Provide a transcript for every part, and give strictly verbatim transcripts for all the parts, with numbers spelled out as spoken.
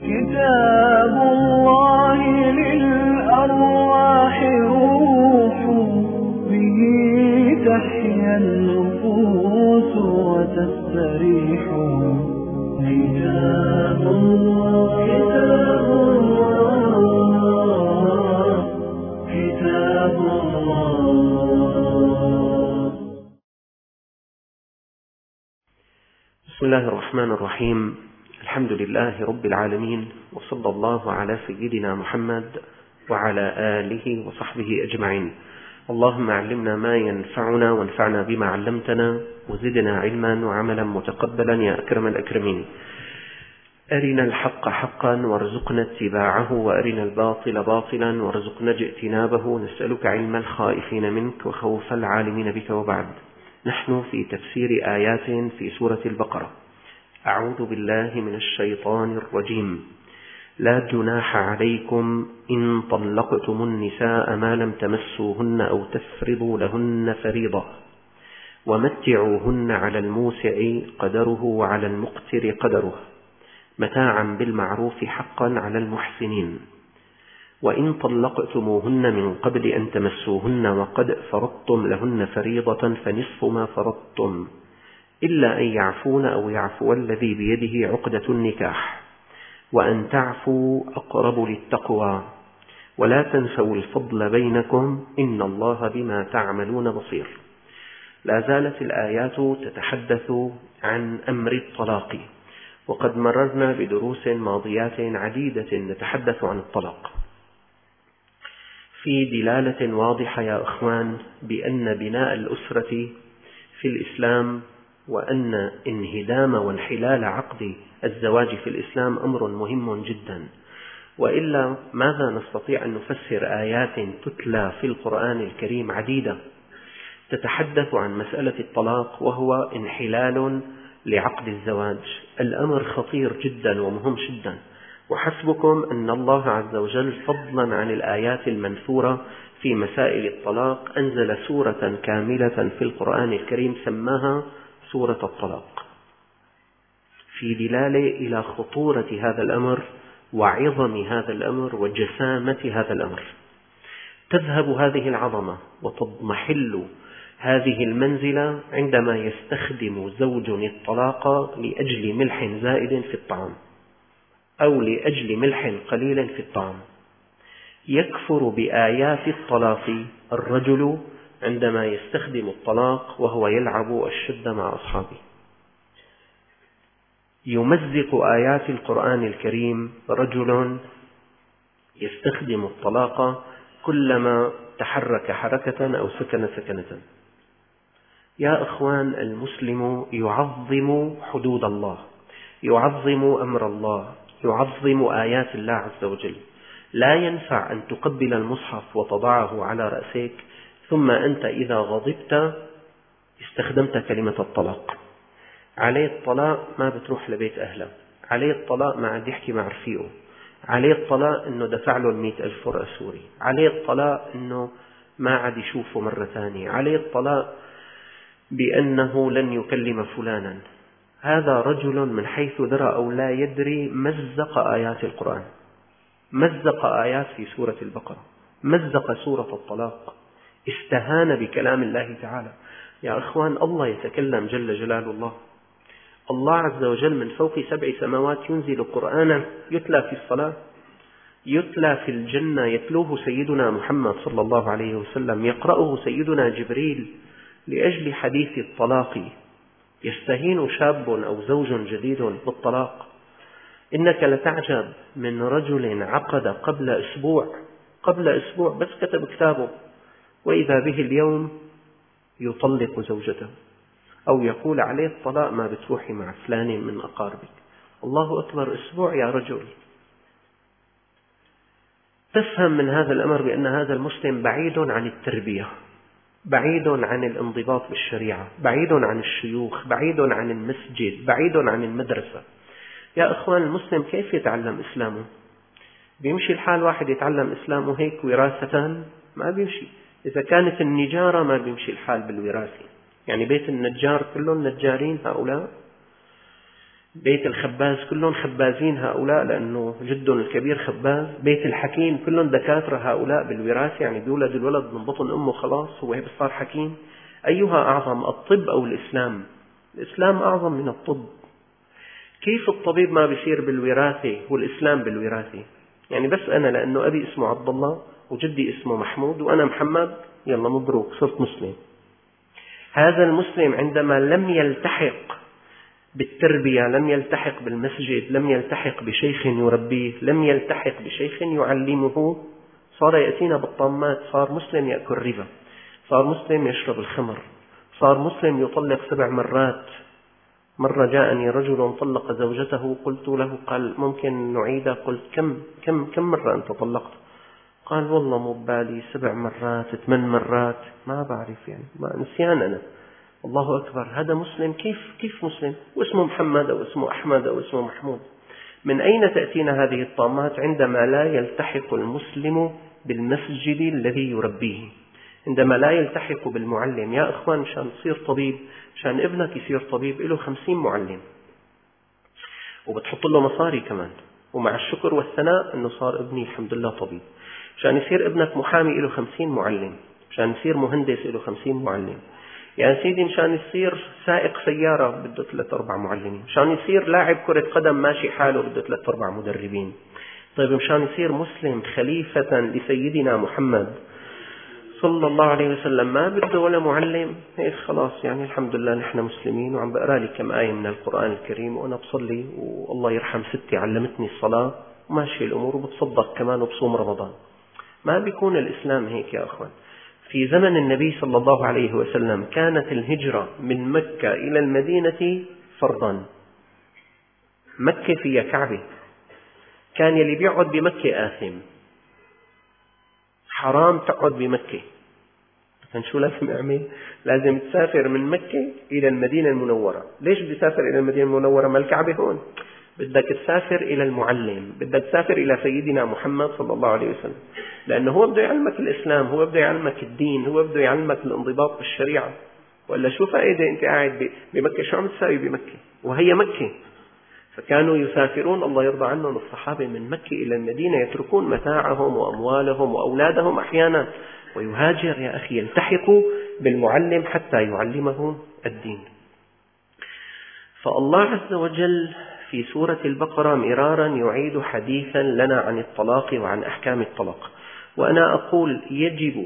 كتاب الله للأرواح روح، به تحيا النفوس وتستريح. كتاب الله كتاب الله. بسم الله الرحمن الرحيم. الحمد لله رب العالمين، وصلى الله على سيدنا محمد وعلى آله وصحبه أجمعين. اللهم علمنا ما ينفعنا وانفعنا بما علمتنا، وزدنا علما وعملا متقبلا يا أكرم الأكرمين. أرنا الحق حقا وارزقنا اتباعه، وأرنا الباطل باطلا وارزقنا اجتنابه. نسألك علم الخائفين منك وخوف العالمين بك. وبعد، نحن في تفسير آيات في سورة البقرة. أعوذ بالله من الشيطان الرجيم. لا جناح عليكم إن طلقتم النساء ما لم تمسوهن أو تفرضوا لهن فريضة، ومتعوهن على الموسع قدره وعلى المقتر قدره، متاعا بالمعروف حقا على المحسنين. وإن طلقتموهن من قبل أن تمسوهن وقد فرضتم لهن فريضة فنصف ما فرضتم، إلا أن يعفون أو يعفو الذي بيده عقدة النكاح، وأن تعفوا أقرب للتقوى، ولا تنسوا الفضل بينكم إن الله بما تعملون بصير. لا زالت الآيات تتحدث عن أمر الطلاق، وقد مررنا بدروس ماضيات عديدة نتحدث عن الطلاق في دلالة واضحة يا أخوان بأن بناء الأسرة في الإسلام وأن انهدام وانحلال عقد الزواج في الإسلام أمر مهم جدا. وإلا ماذا نستطيع أن نفسر آيات تتلى في القرآن الكريم عديدة تتحدث عن مسألة الطلاق وهو انحلال لعقد الزواج؟ الأمر خطير جدا ومهم جدا. وحسبكم أن الله عز وجل فضلا عن الآيات المنثورة في مسائل الطلاق أنزل سورة كاملة في القرآن الكريم سماها سورة الطلاق، في دلالة إلى خطورة هذا الأمر وعظم هذا الأمر وجسامة هذا الأمر. تذهب هذه العظمة وتضمحل هذه المنزلة عندما يستخدم زوج الطلاق لأجل ملح زائد في الطعام أو لأجل ملح قليل في الطعام. يكفر بآيات الطلاق الرجل عندما يستخدم الطلاق وهو يلعب الشد مع أصحابه. يمزق آيات القرآن الكريم رجل يستخدم الطلاق كلما تحرك حركة أو سكن سكنة. يا أخوان، المسلم يعظم حدود الله، يعظم أمر الله، يعظم آيات الله عز وجل. لا ينفع أن تقبل المصحف وتضعه على رأسك ثم أنت إذا غضبت استخدمت كلمة الطلاق. عليه الطلاق ما بتروح لبيت أهله، عليه الطلاق ما عاد يحكي مع رفيقه، عليه الطلاق أنه دفع له المئة ألف فرقة سوري، عليه الطلاق أنه ما عاد يشوفه مرة ثانية، عليه الطلاق بأنه لن يكلم فلانا. هذا رجل من حيث درى أو لا يدري مزق آيات القرآن، مزق آيات في سورة البقرة، مزق سورة الطلاق، استهان بكلام الله تعالى. يا أخوان، الله يتكلم جل جلال الله. الله عز وجل من فوق سبع سماوات ينزل قرآنا يتلى في الصلاة، يتلى في الجنة، يتلوه سيدنا محمد صلى الله عليه وسلم، يقرأه سيدنا جبريل لأجل حديث الطلاق. يستهين شاب أو زوج جديد بالطلاق. إنك لتعجب من رجل عقد قبل أسبوع قبل أسبوع بس كتب كتابه، وإذا به اليوم يطلق زوجته أو يقول عليه الطلاق ما بتروحي مع فلان من أقاربك. الله أكبر، أسبوع يا رجل. تفهم من هذا الأمر بأن هذا المسلم بعيد عن التربية، بعيد عن الانضباط بالشريعة، بعيد عن الشيوخ، بعيد عن المسجد، بعيد عن المدرسة. يا أخوان، المسلم كيف يتعلم إسلامه؟ بيمشي الحال واحد يتعلم إسلامه هيك وراثة؟ ما بيمشي. إذا كانت النجارة ما بيمشي الحال بالوراثة، يعني بيت النجار كلهم نجارين هؤلاء. بيت الخباز كلهم خبازين هؤلاء لأنه جدهم الكبير خباز. بيت الحكيم كلهم دكاترة هؤلاء بالوراثة، يعني بيولد الولد من بطن أمه خلاص هو هيك صار حكيم. أيها أعظم، الطب أو الإسلام؟ الإسلام أعظم من الطب. كيف الطبيب ما بيصير بالوراثة والإسلام بالوراثة؟ يعني بس أنا لأنه أبي اسمه عبد الله وجدي اسمه محمود وأنا محمد، يلا مبروك صرت مسلم. هذا المسلم عندما لم يلتحق بالتربية، لم يلتحق بالمسجد، لم يلتحق بشيخ يربيه، لم يلتحق بشيخ يعلمه، صار يأتينا بالطامات. صار مسلم يأكل ربا، صار مسلم يشرب الخمر، صار مسلم يطلق سبع مرات. مرة جاءني رجل طلق زوجته، قلت له، قال ممكن نعيدها؟ قلت كم كم كم مرة أنت طلقت؟ قال والله مو ببالي، سبع مرات ثمان مرات ما بعرف، يعني ما نسيان أنا. الله أكبر، هذا مسلم؟ كيف كيف مسلم واسمه محمد أو اسمه أحمد أو اسمه محمود؟ من أين تأتينا هذه الطامات؟ عندما لا يلتحق المسلم بالمسجد الذي يربيه، عندما لا يلتحق بالمعلم. يا أخوان، مشان تصير طبيب، مشان ابنك يصير طبيب، له خمسين معلم وبتحط له مصاري كمان، ومع الشكر والثناء أنه صار ابني الحمد لله طبيب. مشان يصير ابنك محامي له خمسين معلم، مشان يصير مهندس له خمسين معلم. يعني سيدي مشان يصير سائق سيارة بده ثلاث أربع معلمين، مشان يصير لاعب كرة قدم ماشي حاله بده ثلاث أربع مدربين. طيب مشان يصير مسلم خليفة لسيدنا محمد صلى الله عليه وسلم ما بده ولا معلم؟ هيك خلاص، يعني الحمد لله نحن مسلمين وعم بقرأ لي كم آية من القرآن الكريم وأنا بصلي، والله يرحم ستي علمتني الصلاة وماشي الأمور، وبتصدق كمان وبصوم رمضان. ما بيكون الإسلام هيك يا أخوان. في زمن النبي صلى الله عليه وسلم كانت الهجرة من مكة إلى المدينة فرضا. مكة فيها كعبة، كان يلي بيقعد بمكة آثم، حرام تقعد بمكة. كان شو لازم أعمل؟ لازم تسافر من مكة إلى المدينة المنورة. ليش بدي أسافر إلى المدينة المنورة؟ ما الكعبة هون. بدك تسافر إلى المعلم، بدك تسافر إلى سيدنا محمد صلى الله عليه وسلم، لأنه هو بده يعلمك الإسلام، هو بده يعلمك الدين، هو بده يعلمك الانضباط بالشريعة. ولا شو فائدة أنت قاعد بمكة؟ شو عم تساوي بمكة؟ وهي مكة. فكانوا يسافرون الله يرضى عنهم الصحابة من مكة إلى المدينة، يتركون متاعهم وأموالهم وأولادهم أحيانا ويهاجر يا أخي، يلتحق بالمعلم حتى يعلمه الدين. فالله عز وجل في سورة البقرة مرارا يعيد حديثا لنا عن الطلاق وعن أحكام الطلاق. وأنا أقول يجب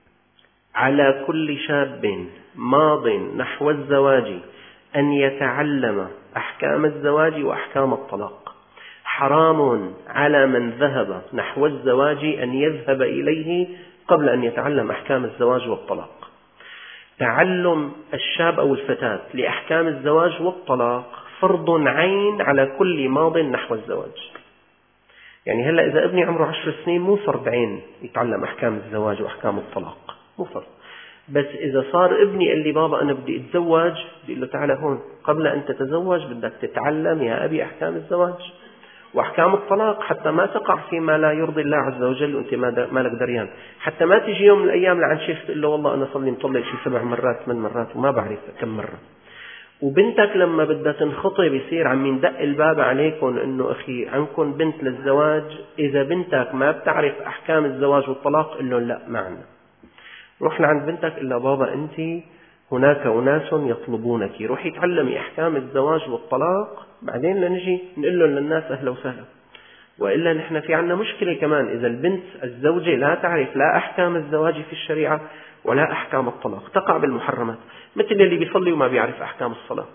على كل شاب ماض نحو الزواج أن يتعلم أحكام الزواج وأحكام الطلاق. حرام على من ذهب نحو الزواج أن يذهب إليه قبل أن يتعلم أحكام الزواج والطلاق. تعلم الشاب أو الفتاة لأحكام الزواج والطلاق فرض عين على كل ماض نحو الزواج. يعني هلأ إذا ابني عمره عشر سنين مو فرض عين يتعلم أحكام الزواج وأحكام الطلاق، مو فرض. بس إذا صار ابني اللي بابا أنا بدي أتزوج، بدي له تعال هون قبل أن تتزوج بدك تتعلم يا أبي أحكام الزواج وأحكام الطلاق، حتى ما تقع فيما لا يرضي الله عز وجل وأنت ما لك دريان. حتى ما تجي يوم من الأيام لعن شيخ تقول له والله أنا صلي مطلق شي سبع مرات ثمان مرات وما بعرف كم مرة. وبنتك لما بدها تنخطب يصير عم يندق الباب عليكم إنه أخي عندكم بنت للزواج، إذا بنتك ما بتعرف أحكام الزواج والطلاق قل لهم لا ما عنا. روح لعند بنتك إلا بابا أنت هناك أناس يطلبونك، روحي تعلمي أحكام الزواج والطلاق بعدين لنجي نقول لهم للناس أهلا وسهلا. وإلا نحن في عنا مشكلة كمان، إذا البنت الزوجة لا تعرف لا أحكام الزواج في الشريعة ولا أحكام الطلاق تقع بالمحرمات، مثل اللي بيصلي وما بيعرف أحكام الصلاة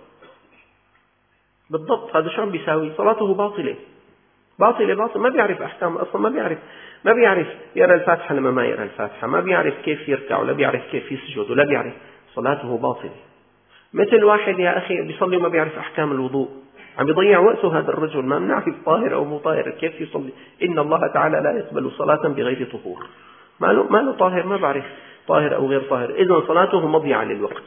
بالضبط. هذا شو عم بيساوي؟ صلاته باطلة باطلة باطلة، ما بيعرف أحكام أصلا، ما بيعرف ما بيعرف يرى الفاتحة لما ما يرى الفاتحة، ما بيعرف كيف يركع ولا بيعرف كيف يسجد ولا بيعرف، صلاته باطلة. مثل واحد يا أخي بيصلي وما بيعرف أحكام الوضوء، عم بيضيع وقته هذا الرجل، ما بنعرف طاهر أو مو طاهر، كيف يصلي؟ إن الله تعالى لا يقبل صلاة بغير طهور. ما له ما له طاهر، ما بعرف طاهر أو غير طاهر، إذن صلاته مضيعة للوقت.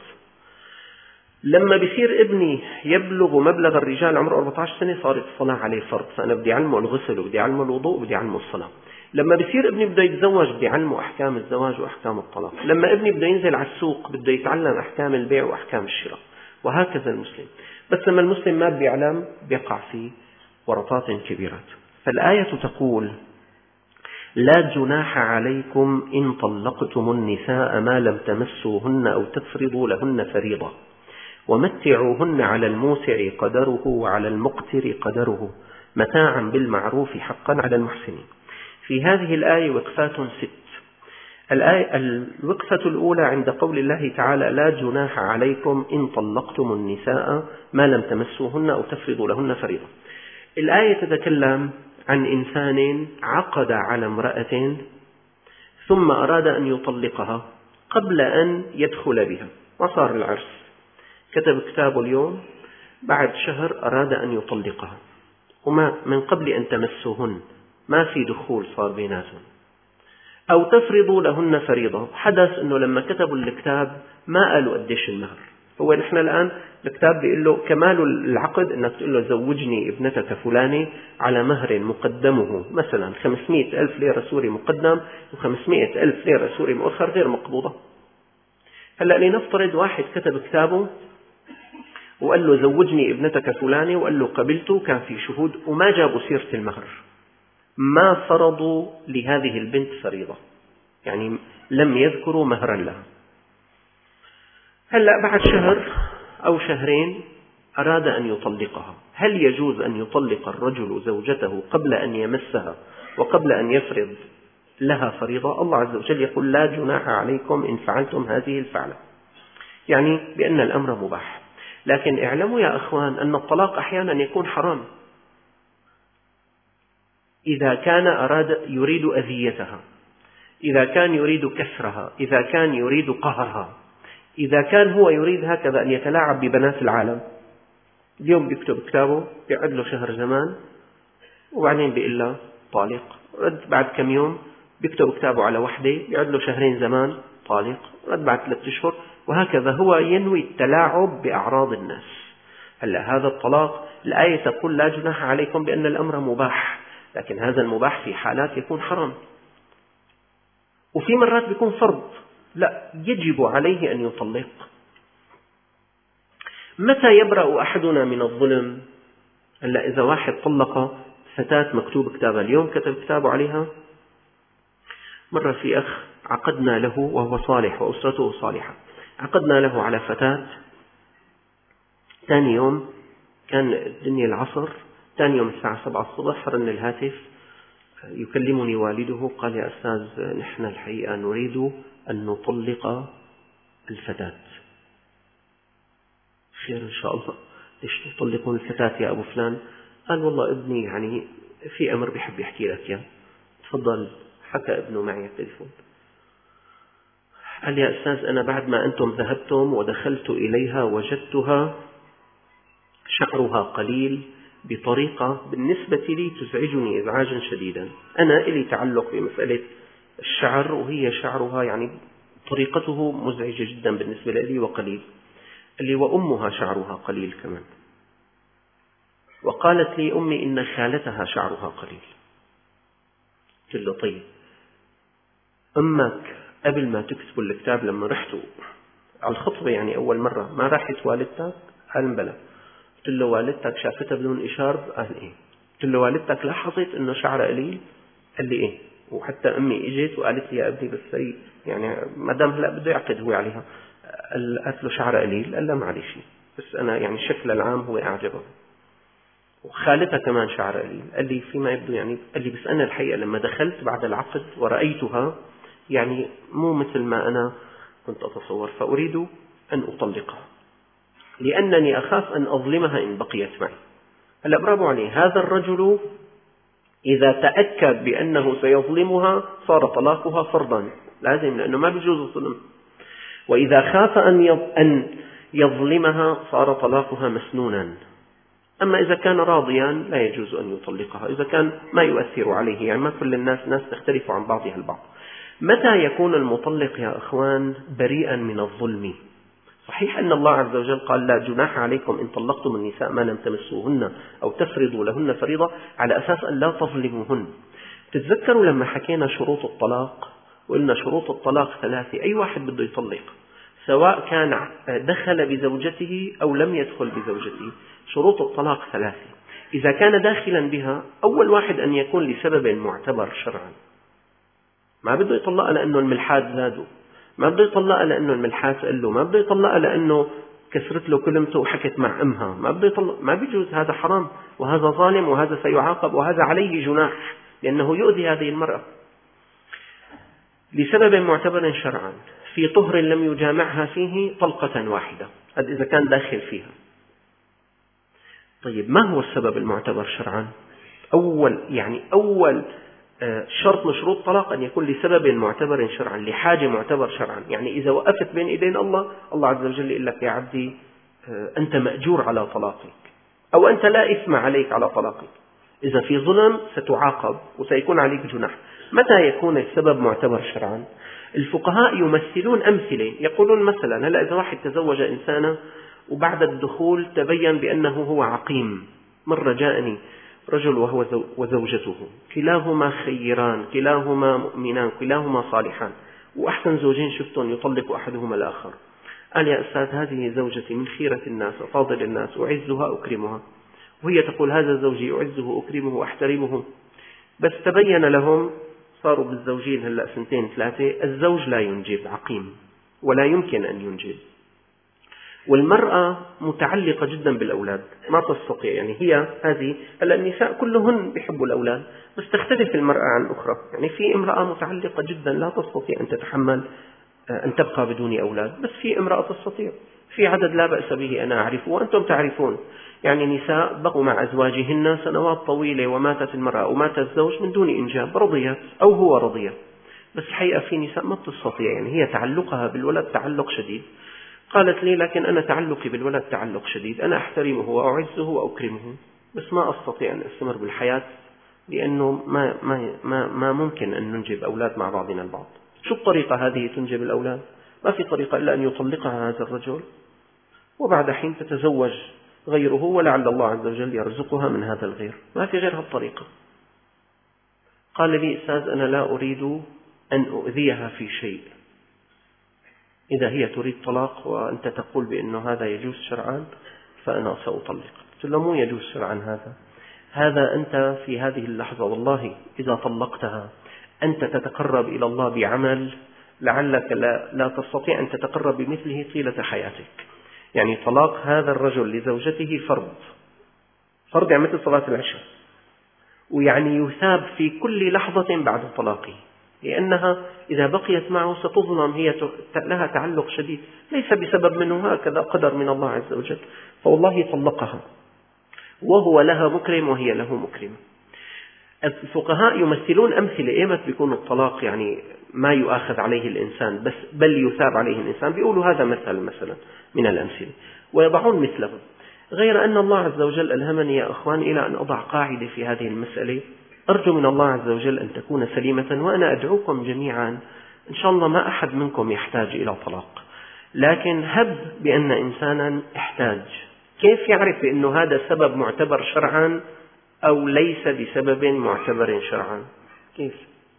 لما بيصير ابني يبلغ مبلغ الرجال عمره أربعة عشر سنة صارت الصلاة عليه فرض، فأنا بدي أعلمه الغسل وبدي أعلمه الوضوء وبدي أعلمه الصلاة. لما بيصير ابني بده يتزوج بدي أعلمه أحكام الزواج وأحكام الطلاق. لما ابني بده ينزل على السوق بده يتعلم أحكام البيع وأحكام الشراء. وهكذا المسلم. بس لما المسلم ما بيعلم بيقع في ورطات كبيرة. فالآية تقول: لا جناح عليكم إن طلقتم النساء ما لم تمسوهن أو تفرضوا لهن فريضة ومتعوهن على الموسع قدره وعلى المقتر قدره متاعا بالمعروف حقا على المحسنين. في هذه الآية وقفات ست. الآية الوقفة الأولى عند قول الله تعالى: لا جناح عليكم إن طلقتم النساء ما لم تمسوهن أو تفرضوا لهن فريضة. الآية تتكلم عن إنسان عقد على امرأة ثم أراد أن يطلقها قبل أن يدخل بها، وصار العرس، كتب كتابه اليوم، بعد شهر أراد أن يطلقها وما من قبل أن تمسوهن، ما في دخول صار بيناتهم. أو تفرضوا لهن فريضة، حدث أنه لما كتبوا الكتاب ما قالوا قديش المهر. هو نحن الآن الكتاب بيقول له كمال العقد أنك تقول له زوجني ابنتك فلاني على مهر مقدمه مثلا خمسمائة ألف ليرة سوري مقدم وخمسمائة ألف ليرة سوري مؤخر غير مقبوضة. هلأ لنفترض واحد كتب كتابه وقال له زوجني ابنتك فلاني وقال له قبلته، كان في شهود وما جابوا سيرة المهر، ما فرضوا لهذه البنت فريضة، يعني لم يذكروا مهرا لها. هلأ بعد شهر أو شهرين أراد أن يطلقها، هل يجوز أن يطلق الرجل زوجته قبل أن يمسها وقبل أن يفرض لها فريضة؟ الله عز وجل يقول: لا جناح عليكم إن فعلتم هذه الفعلة، يعني بأن الأمر مباح. لكن اعلموا يا أخوان أن الطلاق أحيانا يكون حرام إذا كان أراد يريد أذيتها، إذا كان يريد كسرها، إذا كان يريد قهرها، إذا كان هو يريد هكذا أن يتلاعب ببنات العالم. اليوم بيكتب كتابه بيقعد له شهر زمان وبعدين بيقول له طالق، رد بعد كم يوم بيكتب كتابه على وحدة بيقعد له شهرين زمان طالق، رد بعد ثلاثة أشهر، وهكذا هو ينوي التلاعب بأعراض الناس. هلا هذا الطلاق الآية تقول: لا جناح عليكم بأن الأمر مباح، لكن هذا المباح في حالات يكون حرام، وفي مرات بيكون فرض، لا يجب عليه أن يطلق. متى يبرأ أحدنا من الظلم؟ هلا إذا واحد طلق فتاة مكتوب كتابها، اليوم كتب كتابه عليها، مرة في أخ عقدنا له وهو صالح وأسرته صالحة، عقدنا له على فتاة، ثاني يوم كان الدنيا العصر، ثاني يوم الساعة سبعة الصبح رن الهاتف، يكلمني والده قال: يا أستاذ نحن الحقيقة نريد أن نطلق الفتاة. خير إن شاء الله، ليش تطلقون الفتاة يا أبو فلان؟ قال: والله ابني يعني في أمر بيحب يحكي لك يا. تفضل. حكى ابنه معي التليفون، قال: يا أستاذ أنا بعد ما أنتم ذهبتم ودخلت إليها وجدتها شعرها قليل بطريقة بالنسبة لي تزعجني إزعاجا شديدا. أنا إلي تعلق بمسألة الشعر وهي شعرها يعني طريقته مزعجة جدا بالنسبة لي وقليل. اللي وأمها شعرها قليل كمان، وقالت لي أمي إن خالتها شعرها قليل. قلت له: طيب أمك قبل ما تكتبوا الكتاب لما رحتوا على الخطبة يعني أول مرة ما راحت والدتك؟ قال: بلى. قلت له: والدتك شافتها بدون إشارب؟ قال: إيه. قلت له: والدتك لاحظت إنه شعرها قليل؟ قال لي: إيه. وحتى أمي إجت وقالت لي: يا ابني بس هي يعني ما دام هلا بده يعقد هو عليها. قالت له: شعرها قليل؟ قال: لا معلش، بس أنا يعني الشكل العام هو أعجبه. وخالتها كمان شعرها قليل. قال لي: فيما يبدو يعني، قال لي: بس أنا الحقيقة لما دخلت بعد العقد ورأيتها يعني مو مثل ما أنا كنت أتصور، فأريد أن أطلقها لأنني أخاف أن أظلمها إن بقيت معي. هلا برافو عليه، هذا الرجل إذا تأكد بأنه سيظلمها صار طلاقها فرضا لازم، لأنه ما بيجوز الظلم. وإذا خاف أن يظلمها صار طلاقها مسنونا. أما إذا كان راضيا لا يجوز أن يطلقها، إذا كان ما يؤثر عليه، يعني ما كل الناس ناس تختلف عن بعضها البعض. متى يكون المطلق يا أخوان بريئا من الظلم؟ صحيح أن الله عز وجل قال: لا جناح عليكم إن طلقتم النساء ما لم تمسوهن أو تفرضوا لهن فريضة، على أساس أن لا تظلموهن. تتذكروا لما حكينا شروط الطلاق وقلنا شروط الطلاق ثلاثة، أي واحد بده يطلق سواء كان دخل بزوجته أو لم يدخل بزوجته. شروط الطلاق ثلاثة. إذا كان داخلا بها، أول واحد أن يكون لسبب معتبر شرعا. ما بده يطلقها لأنه الملحاد زادوا، ما بده يطلقها لأنه الملحاد قال له، ما بده يطلقها لأنه كسرت له كلمته وحكت مع أمها، ما بده يطلق، ما بيجوز. هذا حرام، وهذا ظالم، وهذا سيعاقب، وهذا عليه جناح لأنه يؤذي هذه المرأة. لسبب معتبر شرعا، في طهر لم يجامعها فيه طلقة واحدة، هذا إذا كان داخل فيها. طيب ما هو السبب المعتبر شرعا؟ أول يعني أول شرط من شروط الطلاق أن يكون لسبب معتبر شرعا، لحاجة معتبر شرعا. يعني إذا وقفت بين إيدين الله، الله عز وجل يقول لك يا عبدي أنت مأجور على طلاقك، أو أنت لا إثم عليك على طلاقك. إذا في ظلم ستعاقب وسيكون عليك جناح. متى يكون السبب معتبر شرعا؟ الفقهاء يمثلون أمثلة، يقولون مثلا هلا إذا واحد تزوج إنسانة وبعد الدخول تبين بأنه هو عقيم. مرة جاءني رجل وهو وزوجته كلاهما خيران، كلاهما مؤمنان، كلاهما صالحان، وأحسن زوجين شفتهم يطلق أحدهما الآخر. قال يا أستاذ هذه زوجتي من خيرة الناس وفاضل الناس، أعزها أكرمها، وهي تقول هذا زوجي أعزه أكرمه وأحترمه. بس تبين لهم، صاروا بالزوجين هلأ سنتين ثلاثة، الزوج لا ينجب، عقيم ولا يمكن أن ينجب، والمرأة متعلقة جدا بالأولاد ما تستطيع. يعني هي هذه هلا النساء كلهن بيحبوا الأولاد، بس تختلف المرأة عن الأخرى. يعني في امرأة متعلقة جدا لا تستطيع أن تتحمل أن تبقى بدون أولاد، بس في امرأة تستطيع. في عدد لا بأس به أنا أعرفه وأنتم تعرفون، يعني نساء بقوا مع أزواجهن سنوات طويلة وماتت المرأة ومات الزوج من دون إنجاب، رضيت أو هو رضي، بس الحقيقة في نساء ما تستطيع. يعني هي تعلقها بالولد تعلق شديد. قالت لي لكن أنا تعلقي بالولد تعلق شديد، أنا أحترمه وأعزه وأكرمه، بس ما أستطيع أن أستمر بالحياة لأنه ما, ما, ما, ما ممكن أن ننجب أولاد مع بعضنا البعض. شو الطريقة هذه تنجب الأولاد؟ ما في طريقة إلا أن يطلقها هذا الرجل، وبعد حين تتزوج غيره، ولعل الله عز وجل يرزقها من هذا الغير. ما في غير هالطريقة. قال لي أستاذ أنا لا أريد أن أؤذيها في شيء، إذا هي تريد طلاق وأنت تقول بأنه هذا يجوز شرعا فأنا سأطلق. قلت له مو يجوز شرعا هذا، هذا أنت في هذه اللحظة والله إذا طلقتها أنت تتقرب إلى الله بعمل لعلك لا, لا تستطيع أن تتقرب بمثله طيلة حياتك. يعني طلاق هذا الرجل لزوجته فرض، فرض يعني مثل صلاة العشاء، ويعني يثاب في كل لحظة بعد طلاقه، لأنها إذا بقيت معه ستظلم، هي لها تعلق شديد ليس بسبب منه، هكذا قدر من الله عز وجل، فوالله طلقها وهو لها مكرم وهي له مكرمة. الفقهاء يمثلون أمثلة إيمت بيكون الطلاق يعني ما يؤاخذ عليه الإنسان بس بل يثاب عليه الإنسان، بيقولوا هذا مثل مثلا من الأمثلة ويضعون مثله. غير أن الله عز وجل ألهمني يا أخوان إلى أن أضع قاعدة في هذه المسألة، أرجو من الله عز وجل أن تكون سليمة، وأنا أدعوكم جميعا إن شاء الله ما أحد منكم يحتاج إلى طلاق، لكن هب بأن إنسانا احتاج، كيف يعرف بأنه هذا سبب معتبر شرعا أو ليس بسبب معتبر شرعا؟ كيف؟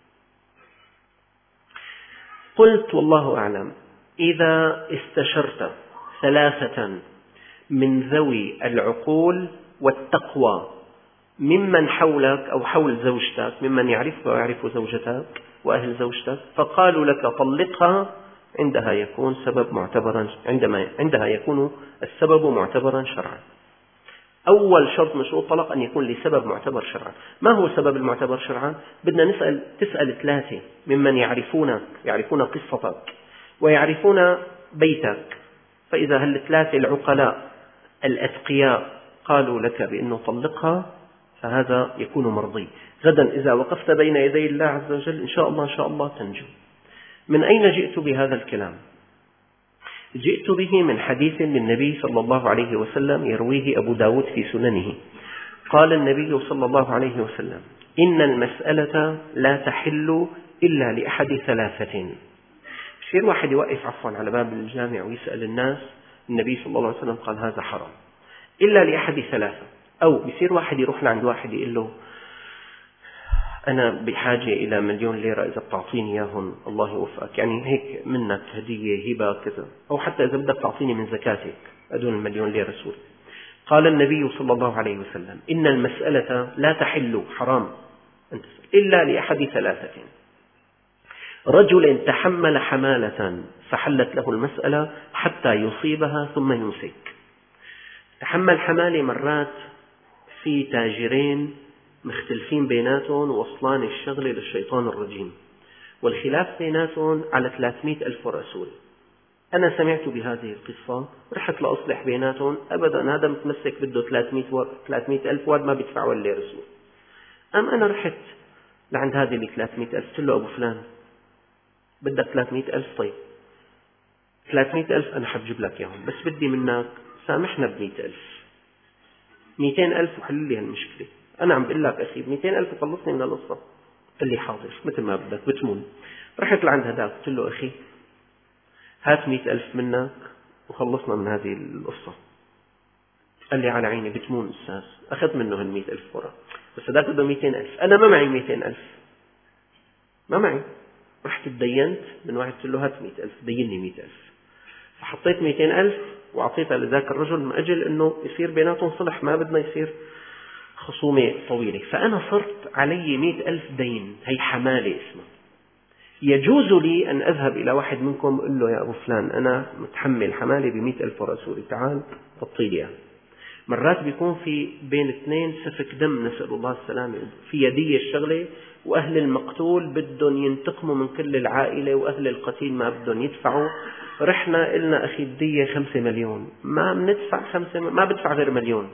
قلت والله أعلم إذا استشرت ثلاثة من ذوي العقول والتقوى ممن حولك أو حول زوجتك، ممن يعرفك ويعرف زوجتك وأهل زوجتك، فقالوا لك طلقها، عندها يكون سبب معتبرا، عندما عندها يكون السبب معتبرا شرعا. أول شرط من شروط الطلاق أن يكون لسبب معتبر شرعا. ما هو السبب المعتبر شرعا؟ بدنا نسأل تسأل ثلاثة ممن يعرفون يعرفون قصتك ويعرفون بيتك، فإذا هالثلاثة العقلاء الأتقياء قالوا لك بأنه طلقها فهذا يكون مرضي. غدا إذا وقفت بين يدي الله عز وجل إن شاء الله إن شاء الله تنجو. من أين جئت بهذا الكلام؟ جئت به من حديث للنبي صلى الله عليه وسلم يرويه أبو داود في سننه. قال النبي صلى الله عليه وسلم: إن المسألة لا تحل إلا لأحد ثلاثة. يصير واحد يوقف عفوا على باب الجامع ويسأل الناس، النبي صلى الله عليه وسلم قال هذا حرام، إلا لأحد ثلاثة. أو يصير واحد يروح لعند واحد يقول له أنا بحاجة إلى مليون ليرة، إذا بتعطيني إياهم الله يوفقك، يعني هيك منك هدية هبة كذا، أو حتى إذا بدك تعطيني من زكاتك أدون المليون ليرة سوري. قال النبي صلى الله عليه وسلم: إن المسألة لا تحل، حرام أن تسأل، إلا لأحد ثلاثة: رجل تحمل حمالة فحلت له المسألة حتى يصيبها ثم يمسك. تحمل حمالة مرات في تاجرين مختلفين بيناتهم ووصلان الشغلة للشيطان الرجيم، والخلاف بيناتهم على ثلاثمئة ألف ورقة سوري. أنا سمعت بهذه القصة، رحت لأصلح بيناتهم، أبدا هذا متمسك بده ثلاثمئة ألف وهذا ما بيدفع ولا ليرة سوري. أم أنا رحت لعند هذه اللي ثلاثمئة ألف، قلت له: أبو فلان بدك ثلاثمئة ألف؟ طيب ثلاثمئة ألف أنا حبجيب لك إياهم، بس بدي منك سامحنا بمئة ألف، مئتين ألف وحل لي هالمشكلة. أنا عم بقول لك أخي بمئتين ألف وخلصني من القصة. قال لي: حاضر مثل ما بدك بتمون. رحت لعند هذاك قلت له: أخي هات مئة ألف منك وخلصنا من هذه القصة. قال لي: على عيني بتمون أستاذ. أخذت منه هالمئة ألف ورا، بس هذاك بده مئتين ألف، أنا ما معي مئتين ألف، ما معي. رحت تدينت من واحد قلت له: هات مئة ألف، ديني مئة ألف. فحطيت مئتين ألف وأعطيتها لذاك الرجل من أجل أنه يصير بيناتهم صلح، ما بدنا يصير خصومة طويلة. فأنا صرت علي مئة ألف دين، هي حمالة اسمها. يجوز لي أن أذهب إلى واحد منكم أقول له: يا أبو فلان أنا متحمل حمالة بمئة ألف ورقة سوري، تعال بطيلي يعني. مرات بيكون في بين اثنين سفك دم، نسأل الله السلامة، في يدي الشغلة، وأهل المقتول بدهم ينتقموا من كل العائلة، وأهل القتيل ما بدهم يدفعوا. رحنا قلنا: أخي الدية خمسة مليون، ما بندفع خمسة، ما بدفع غير مليون.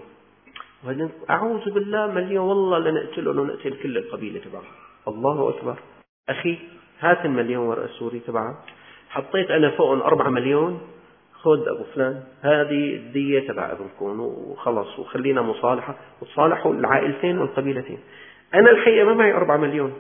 أعوذ بالله، مليون والله لنقتله ونقتل كل القبيلة تبعه. الله أكبر. أخي هات المليون ورقة سوري تبعك، حطيت أنا فوقهم أربعة مليون، خذ أبو فلان هذه الدية تبع ابنكم وخلص، وخلينا مصالحة، وتصالحوا العائلتين والقبيلتين. أنا الحقيقة ما معي أربعة مليون،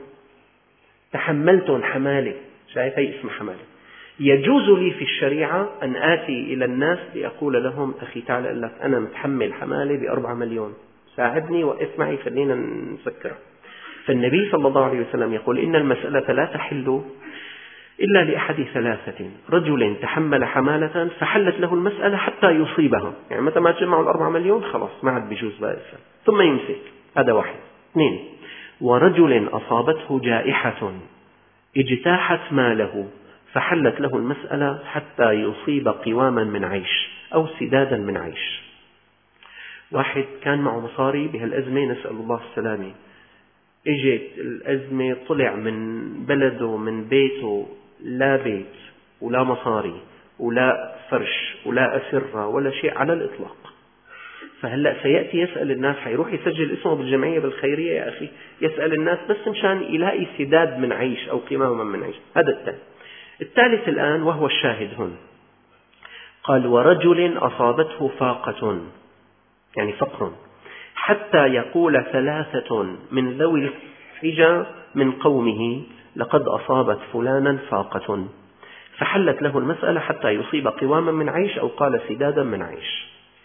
تحملتهم حمالة. شايف؟ هي اسمها حمالة. يجوز لي في الشريعة أن آتي إلى الناس لأقول لهم: أخي تعال أقول لك أنا متحمل حمالة بأربعة مليون، ساعدني وقف معي خلينا نسكرها. فالنبي صلى الله عليه وسلم يقول: إن المسألة لا تحل إلا لأحد ثلاثة: رجل تحمل حمالة فحلت له المسألة حتى يصيبها، يعني متى ما تجمعوا الأربعة مليون خلاص ما عاد بيجوز بقى، ثم يمسك. هذا واحد. اثنين: ورجل أصابته جائحة اجتاحت ماله فحلت له المسألة حتى يصيب قواما من عيش أو سدادا من عيش. واحد كان معه مصاري بهالأزمة، نسأل الله السلامة، اجت الأزمة، طلع من بلده من بيته لا بيت ولا مصاري ولا فرش ولا أسرة ولا شيء على الإطلاق. فهلأ سيأتي يسأل الناس، حيروح يسجل اسمه بالجمعية بالخيرية يا أخي، يسأل الناس بس مشان يلاقي سداد من عيش أو قمامة من عيش. هذا الثاني. الثالث الآن وهو الشاهد هنا، قال: ورجل أصابته فاقة، يعني فقر، حتى يقول ثلاثة من ذوي الحجى من قومه: لقد أصابت فلانا فاقة، فحلت له المسألة حتى يصيب قواما من عيش أو قال سدادا من عيش.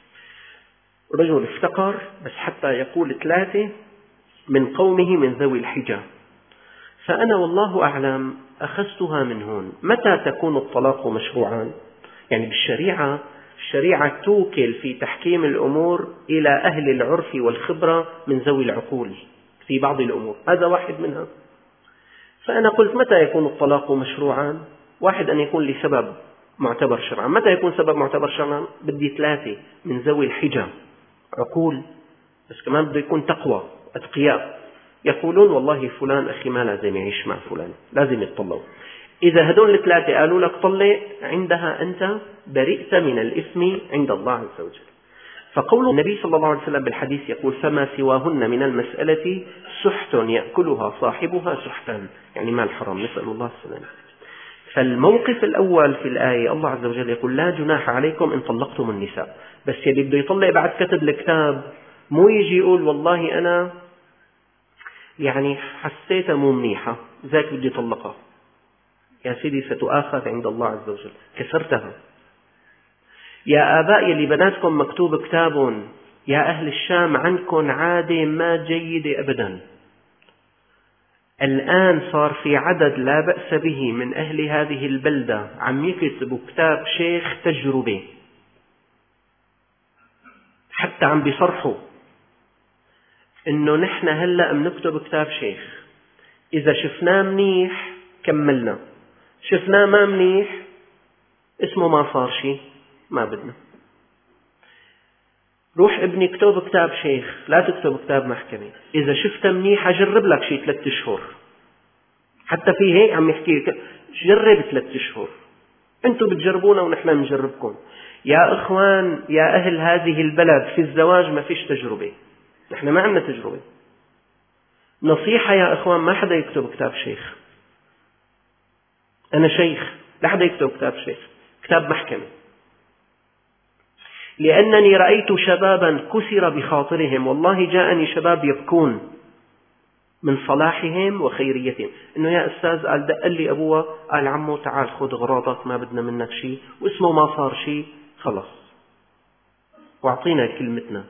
رجل افتقر بس حتى يقول ثلاثة من قومه من ذوي الحجى. فأنا والله أعلم أخذتها من هون. متى تكون الطلاق مشروعا؟ يعني بالشريعة، الشريعة توكل في تحكيم الأمور إلى أهل العرف والخبرة من ذوي العقول في بعض الأمور، هذا واحد منها. فأنا قلت: متى يكون الطلاق مشروعا؟ واحد أن يكون لسبب معتبر شرعا. متى يكون سبب معتبر شرعا؟ بدي ثلاثة من ذوي الحجة، عقول، بس كمان بده يكون تقوى، أتقياء، يقولون: والله فلان أخي ما لازم يعيش مع فلان، لازم يتطلق. إذا هدول الثلاثة قالوا لك طلق، عندها أنت برئت من الإثم عند الله عز وجل. فقول النبي صلى الله عليه وسلم بالحديث يقول: فما سواهن من المسألة سحت يأكلها صاحبها سحتا، يعني مال حرام، نسأل الله السلامة. فالموقف الأول في الآية الله عز وجل يقول: لا جناح عليكم إن طلقتم النساء. بس يلي بده يطلق بعد كتب الكتاب مو يجي يقول: والله أنا يعني حسيتها مو منيحة ذاك بدي طلقها. يا سيدي ستؤاخذ عند الله عز وجل، كسرتها. يا آباء يلي بناتكم مكتوب كتاب، يا أهل الشام عنكم عادة ما جيدة أبدا، الآن صار في عدد لا بأس به من أهل هذه البلدة عم يكتبوا كتاب شيخ تجربة، حتى عم بيصرحوا إنه نحن هلأ بنكتب كتاب شيخ، إذا شفناه منيح كملنا، شفناه ما منيح اسمه ما صار شيء ما بدنا. روح ابني اكتب كتاب شيخ، لا تكتب كتاب محكمة. إذا شفته منيح أجرب لك شيء ثلاثة أشهر، حتى في هيك عم يحكي لك جرب ثلاثة أشهر. أنتم بتجربونا ونحن بنجربكم. يا إخوان يا أهل هذه البلد، في الزواج ما فيش تجربة، نحن ما عندنا تجربة. نصيحة يا إخوان، ما حدا يكتب كتاب شيخ. أنا شيخ، لا حدا يكتب كتاب شيخ، كتاب محكمة. لأنني رأيت شبابا كسر بخاطرهم، والله جاءني شباب يبكون من صلاحهم وخيريتهم. إنه يا أستاذ قال دق لي أبوه قال عمو تعال خذ غراضك ما بدنا منك شيء، واسمه ما صار شيء خلص، واعطينا كلمتنا.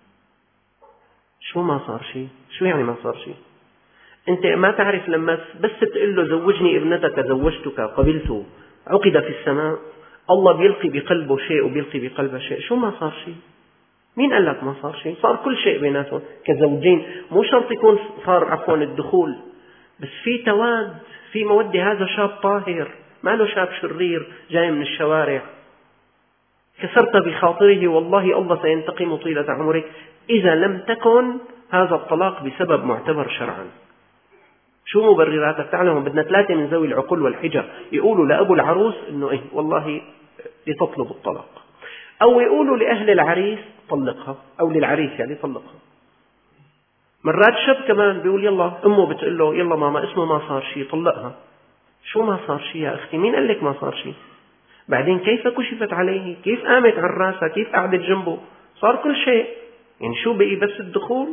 شو ما صار شيء؟ شو يعني ما صار شيء؟ أنت ما تعرف لما بس تقول له زوجني ابنتك زوجتك قبلته عقد في السماء، الله بيلقي بقلبه شيء وبيلقي بقلبه شيء. شو ما صار شيء؟ مين قال لك ما صار شيء؟ صار كل شيء بيناتهم كزوجين. مو شرط يكون صار عفوا الدخول، بس في تواد، في مودة. هذا شاب طاهر، ما له شاب شرير جاي من الشوارع. كسرت بخاطره، والله الله سينتقم طيلة عمرك إذا لم تكن هذا الطلاق بسبب معتبر شرعا. شو مبرراتك؟ تعلموا بدنا ثلاثة من ذوي العقول والحجة يقولوا لأبو العروس إنه إيه والله لتطلب الطلاق، أو يقولوا لأهل العريس طلقها، أو للعريس يعني طلقها. مرات شاب كمان بيقول يلا، أمه بتقول له يلا ماما اسمه ما صار شيء طلقها. شو ما صار شيء يا أختي؟ مين قال لك ما صار شيء؟ بعدين كيف كشفت عليه؟ كيف قامت عن راسها؟ كيف قعدت جنبه؟ صار كل شيء. يعني شو بقي بس الدخول؟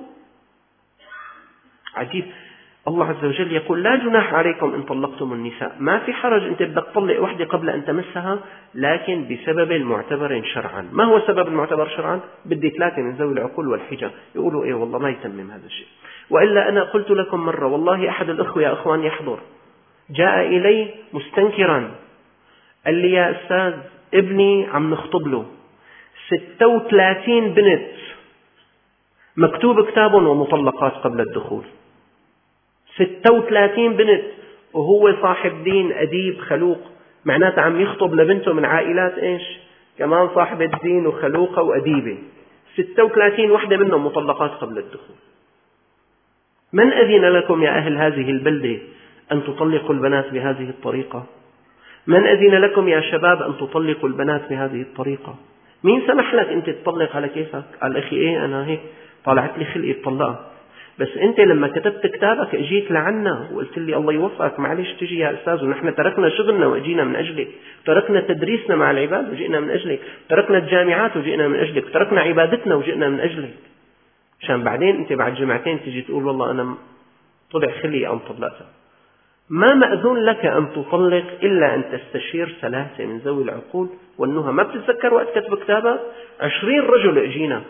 عجيب. الله عز وجل يقول لا جناح عليكم إن طلقتم النساء، ما في حرج أنت بدك تطلق وحدة قبل أن تمسها، لكن بسبب المعتبر شرعا. ما هو السبب المعتبر شرعا؟ بدي ثلاثة من ذوي العقول والحجة يقولوا إيه والله ما يتمم هذا الشيء. وإلا أنا قلت لكم مرة، والله أحد الأخوة يا أخوان يحضر، جاء إلي مستنكرا، قال لي يا أستاذ ابني عم نخطب له ستة وثلاثين بنت مكتوب كتابهم ومطلقات قبل الدخول. ستة وثلاثين بنت، وهو صاحب دين أديب خلوق، معناته عم يخطب لبنته من عائلات إيش؟ كمان صاحبة دين وخلوقة وأديبة. ستة وثلاثين وحدة منهم مطلقات قبل الدخول. من أذن لكم يا أهل هذه البلدة أن تطلقوا البنات بهذه الطريقة؟ من أذن لكم يا شباب أن تطلقوا البنات بهذه الطريقة؟ مين سمح لك أنت تطلق على كيفك؟ قال أخي إيه أنا هيك طلعت لي خلقي تطلقها. بس أنت لما كتبت كتابك اجيت لعنا وقلت لي الله يوفقك معلش تجي يا أستاذ، ونحن تركنا شغلنا وجينا من أجلك، تركنا تدريسنا مع العباد وجئنا من أجلك، تركنا الجامعات وجئنا من أجلك، تركنا عبادتنا وجئنا من أجلك، عشان بعدين أنت بعد جمعتين تجي تقول والله أنا طلع خلي أو طلقتها. ما مأذون لك أن تطلق إلا أن تستشير ثلاثة من ذوي العقول والنهى. ما بتتذكر وقت كتب كتابك عشرين رجل اجينا،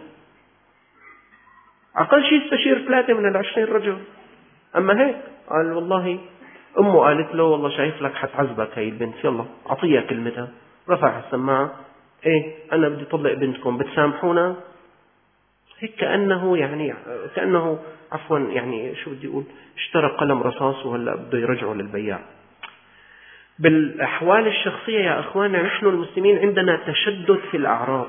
أقل شيء استشير ثلاثة من العشرين رجل. أما هيك قال والله أمه قالت له والله شايف لك حتعذبك هاي البنت، يلا أعطيها كلمتها. رفع السماعة، إيه أنا بدي طلق بنتكم بتسامحونا؟ هيك كأنه يعني كأنه عفوا يعني شو بدي أقول اشترى قلم رصاص وهلا بده يرجعه للبياع. بالأحوال الشخصية يا أخواننا نحن المسلمين عندنا تشدد في الأعراض.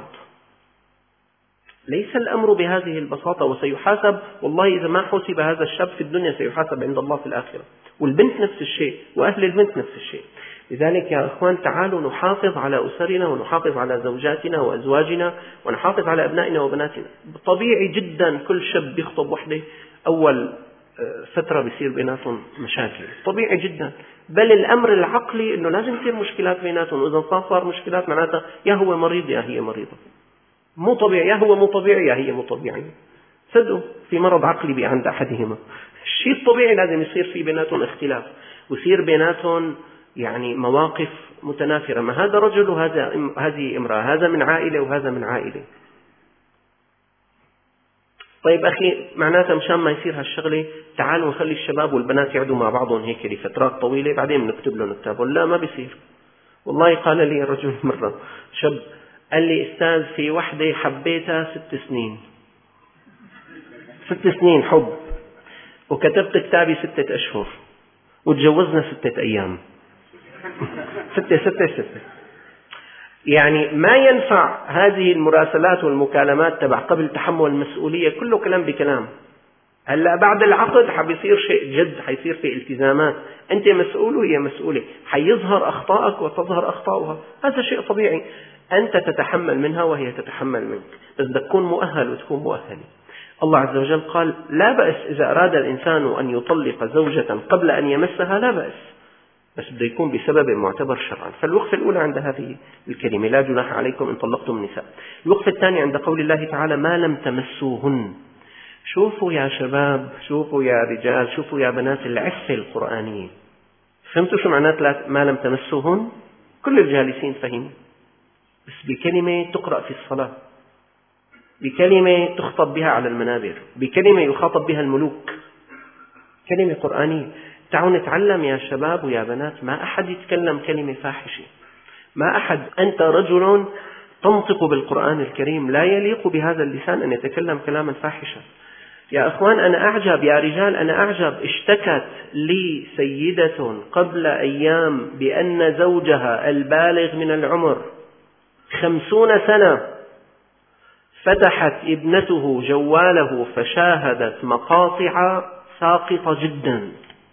ليس الأمر بهذه البساطة، وسيحاسب والله إذا ما حسب هذا الشاب في الدنيا سيحاسب عند الله في الآخرة، والبنت نفس الشيء، وأهل البنت نفس الشيء. لذلك يا أخوان تعالوا نحافظ على أسرنا ونحافظ على زوجاتنا وأزواجنا ونحافظ على أبنائنا وبناتنا. طبيعي جدا كل شاب يخطب وحده أول فترة بيصير بيناتهم مشاكل، طبيعي جدا، بل الأمر العقلي إنه لازم تصير مشكلات بيناتهم، وإذا صار صار مشكلات معناتها يا هو مريض يا هي مريضة. مو طبيعي، يا هو مو طبيعي يا هي مو طبيعي. صدقوا في مرض عقلي بي عند أحدهما. الشيء الطبيعي لازم يصير في بيناتهم اختلاف، ويصير بيناتهم يعني مواقف متنافرة، ما هذا رجل وهذا هذه امرأة، هذا من عائلة وهذا من عائلة. طيب أخي معناتها مشان ما يصير هالشغلة تعالوا نخلي الشباب والبنات يقعدوا مع بعضهم هيك لفترات طويلة بعدين بنكتب لهم كتاب. لا، ما بيصير. والله قال لي رجل مرة شاب قال لي أستاذ في وحدة حبيتها ست سنين ست سنين حب، وكتبت كتابي ستة أشهر، وتجوزنا ستة أيام ستة ستة ستة. يعني ما ينفع هذه المراسلات والمكالمات تبع قبل تحمل المسؤولية، كله كلام بكلام. هلا بعد العقد حبيصير شيء جد، حيصير في التزامات، أنت مسؤول وهي مسؤولة، حيظهر أخطائك وتظهر أخطاؤها، هذا شيء طبيعي، أنت تتحمل منها وهي تتحمل منك، بس بدك تكون مؤهل وتكون مؤهلة. الله عز وجل قال لا بأس إذا أراد الإنسان أن يطلق زوجة قبل أن يمسها، لا بأس، بس بده يكون بسبب معتبر شرعا. فالوقفة الأولى عند هذه الكلمة لا جناح عليكم إن طلقتم النساء. الوقفة الثانية عند قول الله تعالى ما لم تمسوهن. شوفوا يا شباب، شوفوا يا رجال، شوفوا يا بنات العفة القرآنية. فهمتوا شو معنات ما لم تمسوهن؟ كل الجالسين فهموا، بس بكلمة تقرأ في الصلاة، بكلمة تخطب بها على المنابر، بكلمة يخاطب بها الملوك، كلمة قرآنية. تعالوا نتعلم يا شباب ويا بنات، ما أحد يتكلم كلمة فاحشة، ما أحد. أنت رجل تنطق بالقرآن الكريم، لا يليق بهذا اللسان أن يتكلم كلاما فاحشا. يا أخوان أنا أعجب، يا رجال أنا أعجب، اشتكت لي سيدة قبل أيام بأن زوجها البالغ من العمر خمسون سنة فتحت ابنته جواله فشاهدت مقاطع ساقطة جدا،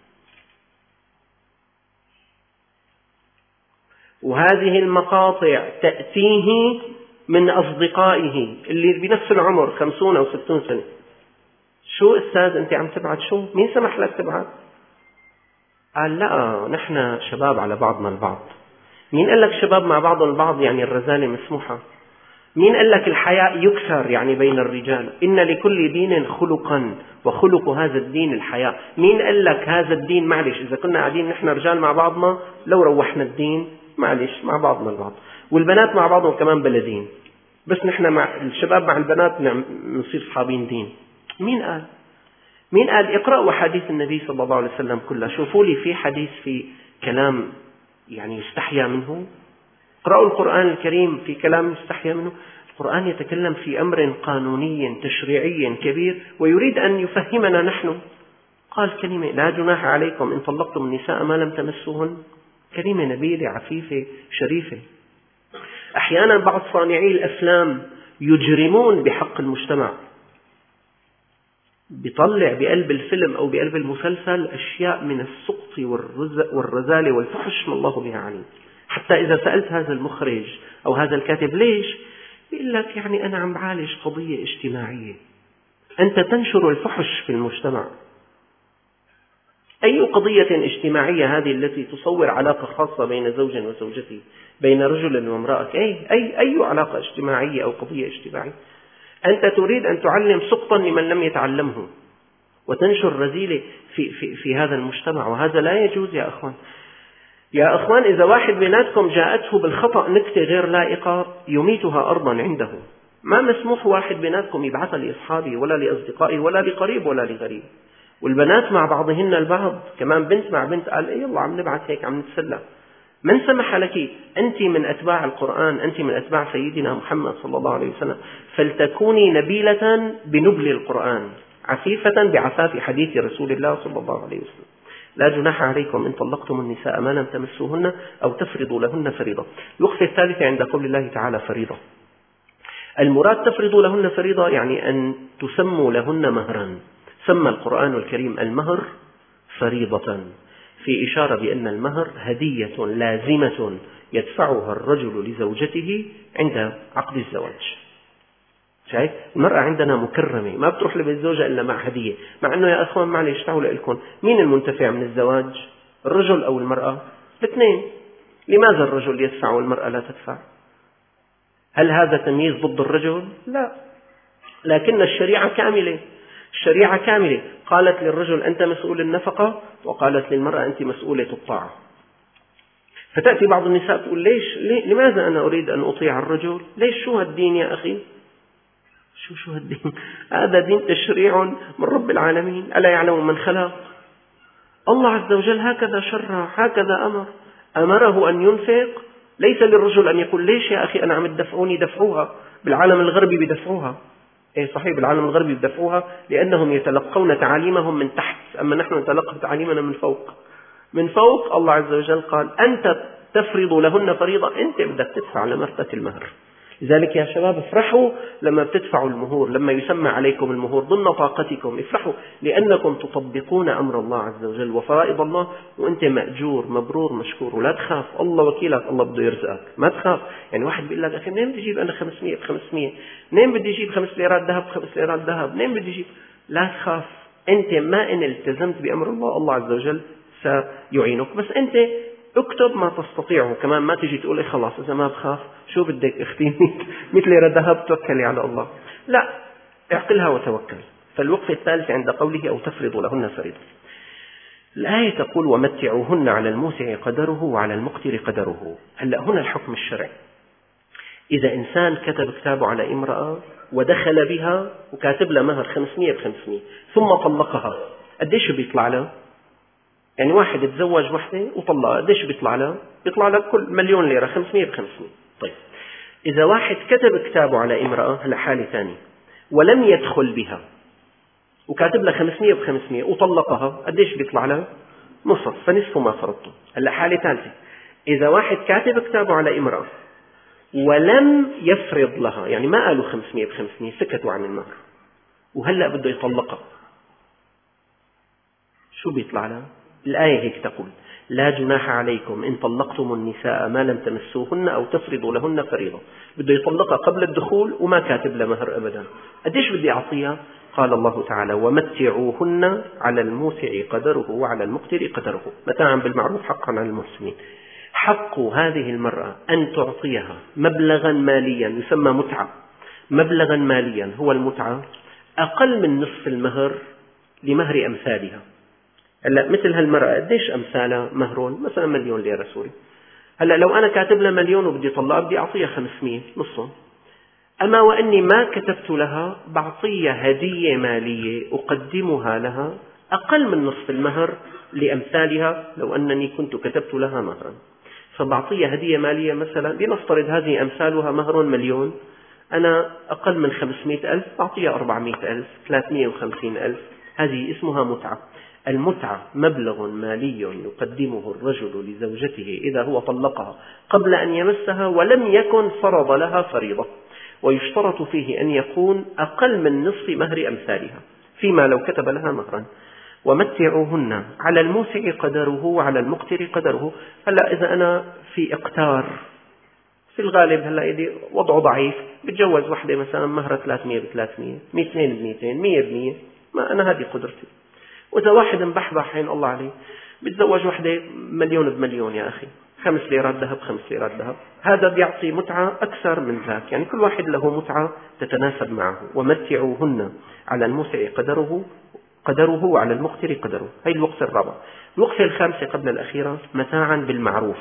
وهذه المقاطع تأتيه من أصدقائه اللي بنفس العمر خمسون أو ستون سنة. شو أستاذ أنت عم تبعت؟ شو مين سمح لك تبعت؟ قال لا نحن شباب على بعضنا البعض. مين قال لك شباب مع بعضهم البعض يعني الرذالة مسموحة؟ مين قال لك الحياء يكسر يعني بين الرجال؟ إن لكل دين خلقا وخلق هذا الدين الحياء. مين قال لك هذا الدين؟ معلش إذا كنا قاعدين نحن رجال مع بعضنا لو روحنا الدين معلش مع بعضنا البعض، والبنات مع بعضهم كمان بلدين، بس نحن مع الشباب مع البنات نصير صحابين دين. مين قال؟ مين قال؟ اقرأوا حديث النبي صلى الله عليه وسلم كلها، شوفوا لي في حديث في كلام يعني يستحيا منه. اقرأوا القرآن الكريم في كلام يستحيا منه. القرآن يتكلم في أمر قانوني تشريعي كبير ويريد أن يفهمنا نحن. قال كلمة لا جناح عليكم إن طلقتم النساء ما لم تمسوهن، كلمة نبيلة عفيفة شريفة. أحيانا بعض صانعي الأفلام يجرمون بحق المجتمع، بيطلع بقلب الفيلم أو بقلب المسلسل أشياء من السقط والرذالة والفحش ما الله بها عليه. حتى إذا سألت هذا المخرج أو هذا الكاتب ليش؟ بيقول لك يعني أنا عم بعالج قضية اجتماعية. أنت تنشر الفحش في المجتمع. أي قضية اجتماعية هذه التي تصور علاقة خاصة بين زوج وزوجته، بين رجل وامرأة، أي, أي, أي علاقة اجتماعية أو قضية اجتماعية، أنت تريد أن تعلم سقطا لمن لم يتعلمه وتنشر رذيلة في, في, في هذا المجتمع، وهذا لا يجوز يا أخوان. يا أخوان إذا واحد بيناتكم جاءته بالخطأ نكتة غير لائقة يميتها أرضا عنده. ما مسموح واحد بيناتكم يبعثها لأصحابه ولا لأصدقائه ولا لقريب ولا لغريب. والبنات مع بعضهن البعض، كمان بنت مع بنت قال إيه يلا عم نبعث هيك عم نتسلى. من سمح لك؟ أنت من أتباع القرآن، أنت من أتباع سيدنا محمد صلى الله عليه وسلم، فلتكوني نبيلة بنبل القرآن، عفيفة بعفاف حديث رسول الله صلى الله عليه وسلم. لا جناح عليكم إن طلقتم النساء ما لم تمسوهن أو تفرضوا لهن فريضة. الوقفة الثالثة عند قول الله تعالى فريضة. المراد تفرضوا لهن فريضة يعني أن تسموا لهن مهرا. سمى القرآن الكريم المهر فريضة، في إشارة بأن المهر هدية لازمة يدفعها الرجل لزوجته عند عقد الزواج. شايف؟ المرأة عندنا مكرمة، ما بتروح لبيت زوجها إلا مع هدية، مع أنه يا أخوان معلش تعالوا لكم، مين المنتفع من الزواج؟ الرجل أو المرأة؟ الاثنين. لماذا الرجل يدفع والمرأة لا تدفع؟ هل هذا تمييز ضد الرجل؟ لا، لكن الشريعة كاملة، الشريعة كاملة قالت للرجل أنت مسؤول النفقة، وقالت للمرأة أنت مسؤولة الطاعة. فتأتي بعض النساء تقول ليش ليه؟ لماذا أنا أريد أن أطيع الرجل؟ ليش؟ شو هالدين يا أخي؟ شو شو هالدين؟ هذا دين تشريع من رب العالمين، ألا يعلم من خلق؟ الله عز وجل هكذا شرع، هكذا أمر، أمره أن ينفق. ليس للرجل أن يقول ليش يا أخي أنا عم تدفعوني؟ دفعوها، بالعالم الغربي بدفعوها. إيه صحيح، بالعالم الغربي بدفعوها لأنهم يتلقون تعاليمهم من تحت، أما نحن نتلقى تعاليمنا من فوق. من فوق الله عز وجل قال أنت تفرض لهن فريضة، أنت بدك تدفع لمرأة المهر. لذلك يا شباب افرحوا لما بتدفعوا المهور، لما يسمى عليكم المهور ضمن طاقتكم، افرحوا لأنكم تطبقون أمر الله عز وجل وفرائض الله، وأنت مأجور مبرور مشكور. ولا تخاف، الله وكيلك، الله بده يرزقك، ما تخاف. يعني واحد بيقول لك أخي منين بدي أجيب أنا خمسمية بخمسمية؟ منين بدي أجيب خمس ليرات ذهب بخمس ليرات ذهب؟ منين بدي أجيب؟ لا تخاف، أنت ما إن التزمت بأمر الله الله عز وجل سيعينك. بس أنت اكتب ما تستطيعه، كمان ما تجي تقول خلاص إذا ما بخاف شو بدك اختي مثل ليرة ذهب توكلي على الله. لا، اعقلها وتوكل. فالوقف الثالث عند قوله أو تفرض لهن فريضة. الآية تقول ومتعوهن على الموسع قدره وعلى المقتر قدره. هلأ هنا الحكم الشرعي. إذا إنسان كتب كتابه على امرأة ودخل بها وكاتب لها مهر خمسمية بخمسمية ثم طلقها، قديش بيطلع له؟ يعني واحد يتزوج وحده وطلقها، قديش بيطلع له؟ بيطلع له كل مليون ليرة، خمسمية بخمسمية. طيب إذا واحد كتب كتابه على امرأة، هلا حالة ثانية، ولم يدخل بها وكاتب لها خمسمية بخمسمية وطلقها، قديش بيطلع له؟ نصف، فنصف ما فرضته. هلا حالة ثالثة، إذا واحد كاتب كتابه على امرأة ولم يفرض لها، يعني ما قالوا خمسمية بخمسمية، سكتوا عن المهر، وهلأ بده يطلقها، شو بيطلع له؟ الآية هيك تقول لا جناح عليكم إن طلقتم النساء ما لم تمسوهن أو تفرضوا لهن فريضة. بده يطلقها قبل الدخول وما كاتب لها مهر أبدا. قديش بدي أعطيها؟ قال الله تعالى ومتعوهن على الموسع قدره وعلى المقتر قدره متاعا بالمعروف حقا على المحسنين. حق هذه المرأة أن تعطيها مبلغا ماليا يسمى متعة. مبلغا ماليا هو المتعة أقل من نصف المهر لمهر أمثالها. هلا مثل هالمرأة قديش أمثالها مهرون؟ مثلا مليون ليرة سوري. هلا لو أنا كاتب لها مليون وبدي طلقها بدي أعطيها خمسمية، نصهم. أما وأني ما كتبت لها بعطيها هدية مالية أقدمها لها أقل من نصف المهر لأمثالها لو أنني كنت كتبت لها مهرا. فبعطيها هدية مالية، مثلا لنفترض هذه أمثالها مهر مليون، أنا أقل من خمسمائة ألف بعطيها أربعمائة ألف، ثلاثمائة وخمسين ألف. هذه اسمها متعة. المتعة مبلغ مالي يقدمه الرجل لزوجته إذا هو طلقها قبل أن يمسها ولم يكن فرض لها فريضة، ويشترط فيه أن يكون أقل من نصف مهر أمثالها فيما لو كتب لها مهرا. ومتعوهن على الموسع قدره وعلى المقتر قدره. هلا إذا أنا في إقتار، في الغالب هلا إذا وضعه ضعيف بتجوز وحدة مثلا مهر ثلاثمائة بثلاثمائة، مئتين بمئتين، مئة بمئة، ما أنا هذه قدرتي. وإذا واحد مبحبح حين الله عليه بتزوج وحدة مليون بمليون يا أخي، خمس ليرات ذهب خمس ليرات ذهب، هذا بيعطي متعة أكثر من ذاك. يعني كل واحد له متعة تتناسب معه. ومتعوهن على الموسع قدره قدره وعلى المقتر قدره. هي الوقفة الرابعة. الوقفة الخامسة قبل الأخيرة متاعا بالمعروف.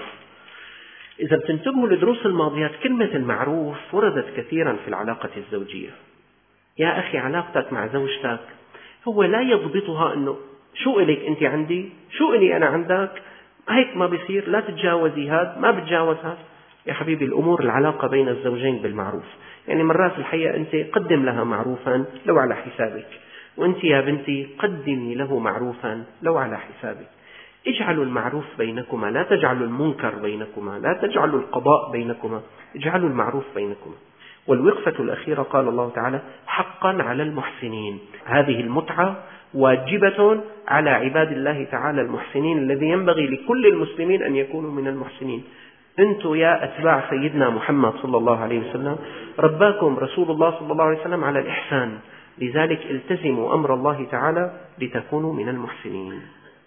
إذا بتنتبهوا لدروس الماضيات كلمة المعروف وردت كثيرا في العلاقة الزوجية. يا أخي علاقتك مع زوجتك هو لا يضبطها أنه شو إليك أنت عندي، شو إلي أنا عندك، هيك ما بيصير، لا تتجاوزي هذا ما بتجاوز هذا. يا حبيبي الأمور العلاقة بين الزوجين بالمعروف. يعني مرات الحقيقة أنت قدم لها معروفا لو على حسابك، وأنت يا بنتي قدمي له معروفا لو على حسابك. اجعلوا المعروف بينكما، لا تجعلوا المنكر بينكما، لا تجعلوا القضاء بينكما، اجعلوا المعروف بينكما. والوقفة الأخيرة قال الله تعالى حقا على المحسنين. هذه المتعة واجبة على عباد الله تعالى المحسنين، الذي ينبغي لكل المسلمين أن يكونوا من المحسنين. أنتم يا أتباع سيدنا محمد صلى الله عليه وسلم رباكم رسول الله صلى الله عليه وسلم على الإحسان، لذلك التزموا أمر الله تعالى لتكونوا من المحسنين.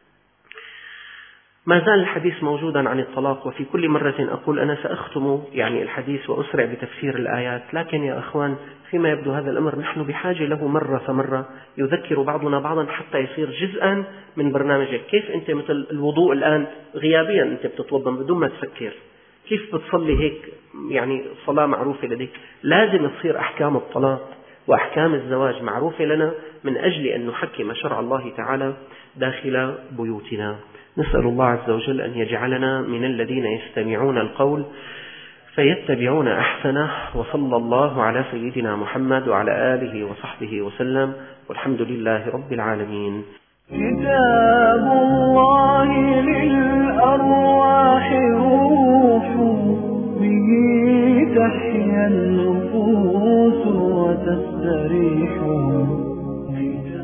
ما زال الحديث موجودا عن الطلاق، وفي كل مرة أقول أنا سأختم يعني الحديث وأسرع بتفسير الآيات، لكن يا أخوان فيما يبدو هذا الأمر نحن بحاجة له مرة فمرة يذكر بعضنا بعضا حتى يصير جزءا من برنامجك. كيف أنت مثل الوضوء الآن غيابيا أنت بتتوضأ بدون ما تفكر، كيف بتصلي هيك يعني صلاة معروفة لديك، لازم تصير أحكام الطلاق وأحكام الزواج معروفة لنا من أجل أن نحكم شرع الله تعالى داخل بيوتنا. نسأل الله عز وجل أن يجعلنا من الذين يستمعون القول فيتبعون أحسنه، وصلى الله على سيدنا محمد وعلى آله وصحبه وسلم، والحمد لله رب العالمين. كتاب الله للأرواح روح، به تحيا النفوس وتستريح.